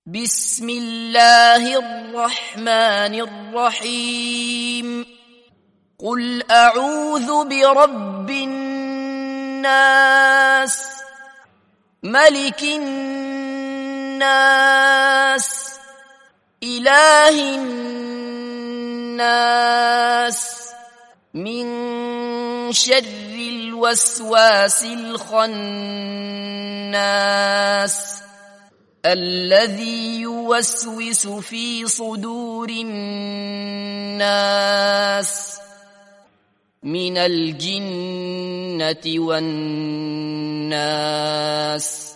بسم الله الرحمن الرحيم قل أعوذ برب الناس ملك الناس إله الناس من شر الوسواس الخناس الذي يوسوس في صدور الناس من الجنة والناس.